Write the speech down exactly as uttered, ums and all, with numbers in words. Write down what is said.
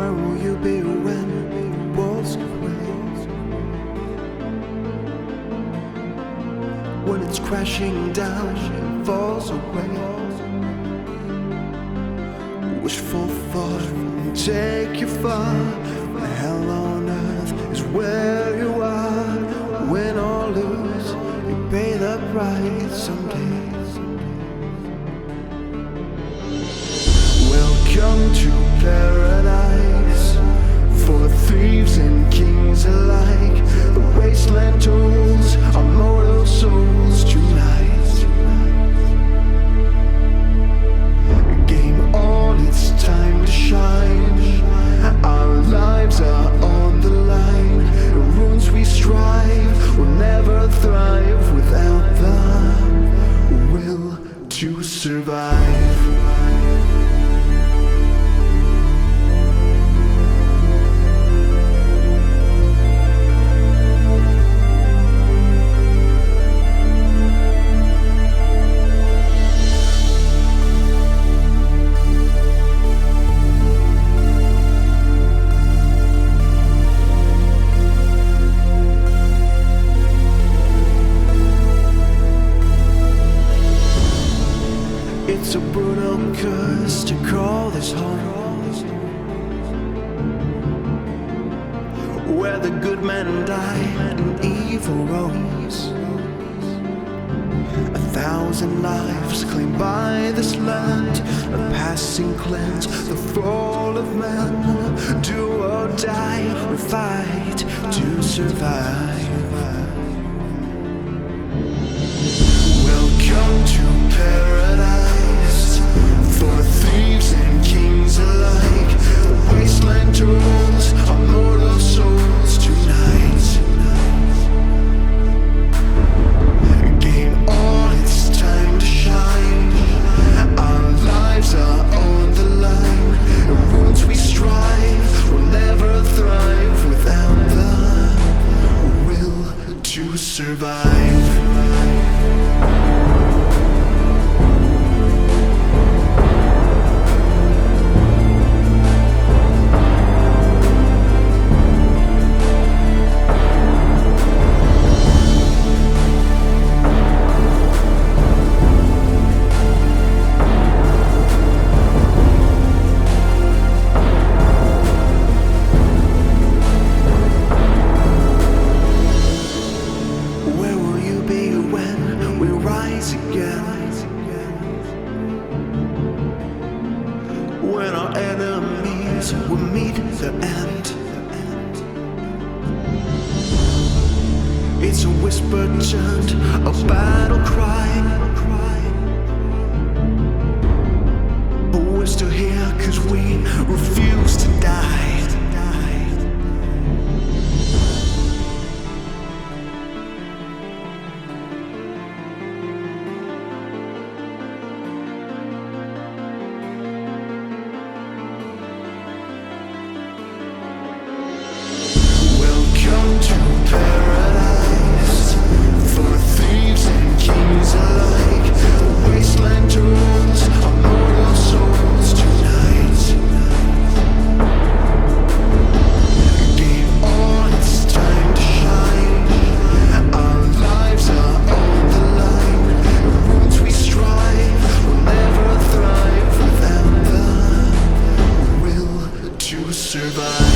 Where will you be when walls give way? When it's crashing down and falls away. Wishful thought will take you far. When hell on earth is where you are. Win or lose, you pay the price someday. Welcome to paradise for thieves and kings alike. The wasteland tolls our mortal souls tonight. Game on, it's time to shine. Our lives are on the line. The runes we strive will never thrive without the will to survive. It's a brutal curse to call this home, where the good men die and evil roams. A thousand lives claimed by this land, a passing cleanse, the fall of man. Do or die, we fight to survive. Welcome to paradise for thieves and kings alike. The wasteland tolls our mortal souls tonight. Game on, it's time to shine. Our lives are on the line. The wounds we strive will never thrive without the will to survive. When our enemies will meet the end. It's a whisper turned a battle cry. But we're still here cause we refuse to die. Welcome to paradise for thieves and kings alike. The wasteland tolls our mortal souls tonight. Game on, it's time to shine. Our lives are on the line. The wounds we strive will never thrive without the will to survive.